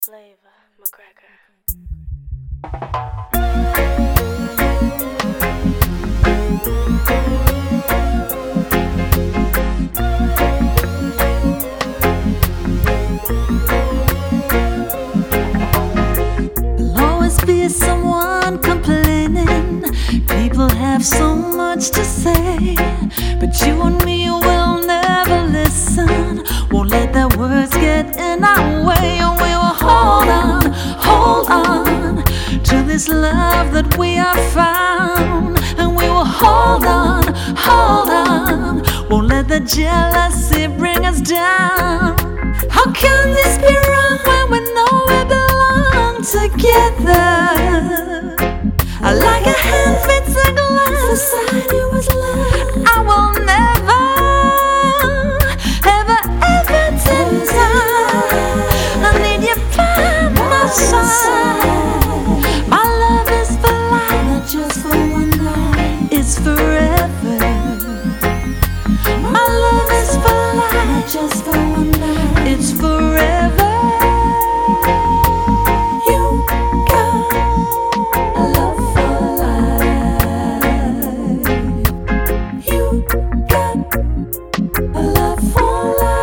Flavor McGregor. There'll always be someone complaining. People have so much to say, but you and me will never listen. Won't let their words get in our way, and we will hold on to this love that we have found. And we will hold on. Won't let the jealousy bring us down. How can this be wrong when we know we belong together? Like a hand fits a glove, society was love. I will never, ever deny. I need you by my side. My love is for life, not just for one night. It's forever. My love is for life, not just for one night. It's forever. You got a love for life. You got a love for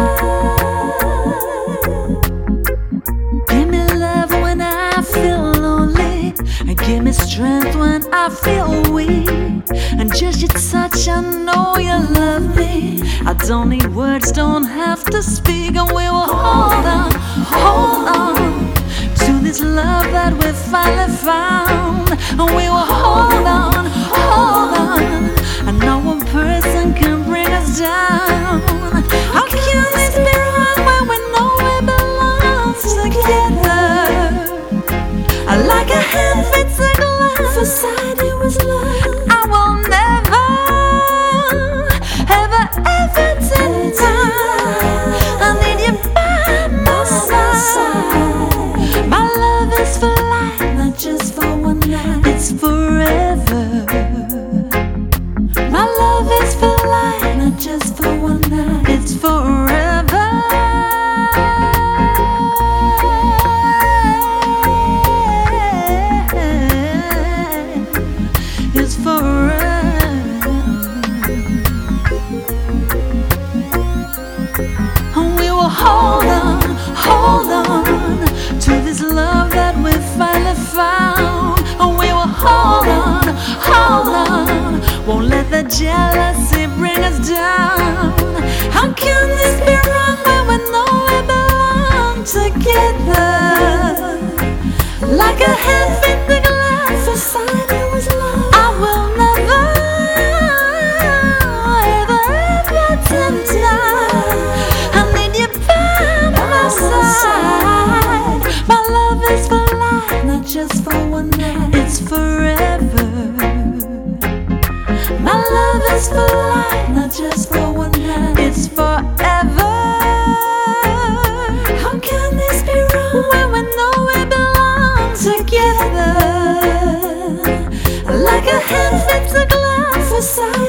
life. Give me love when I feel lonely, and give me strength when I feel weak. And just your touch, I know you love me. I don't need words, don't have to speak. And we will hold on to this love that we finally found. And we will hold on. And no one person can bring us down. How can this be wrong when we know we belong together? Like a hand fits a glove, society was love. I will never, ever deny. I need you by my side. My love is for life, not just for one night. It's forever. My love is for life, not just for one night. It's forever. It's forever. And we will hold on to this love that we finally found. And we will hold on. Won't let the jealousy bring us down. How can this be wrong when we know we belong together? Like a hand fit the glass, society was love. I will never, ever deny. I need you by my side. My love is for life, not just for one night. It's forever. My love is for life, not just for one night. It's forever. How can this be wrong when we know we belong together? Like a hand fits a glove, society